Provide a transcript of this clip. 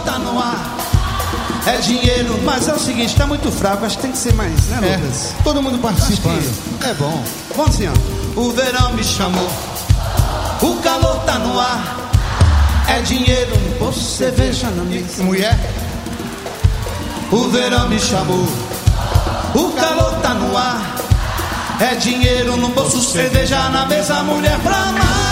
tá no ar. É dinheiro. Mas é o seguinte, tá muito fraco, acho que tem que ser mais, né, Lucas? Todo mundo participando. É bom. Vamos assim, ó. O verão me chamou, o calor tá no ar. É dinheiro no bolso, cerveja na mesa. Mulher? O verão me chamou, o calor tá no ar. É dinheiro no bolso, cerveja na mesa, mulher pra amar.